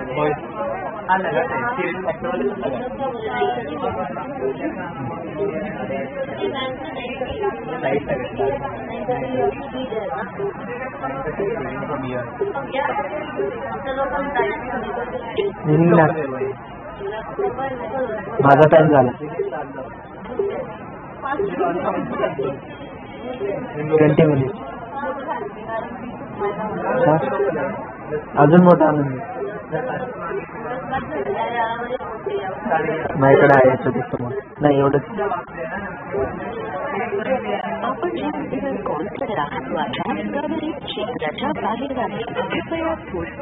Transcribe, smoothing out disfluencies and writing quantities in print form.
माझा टाइम झाला 20 मिनिट अजून मोठा आनंद माझ्याकडे आहे याच्यात नाही एवढंच आपण ज्या कॉल करत आहात क्षेत्राच्या बाहेर आहे कृपया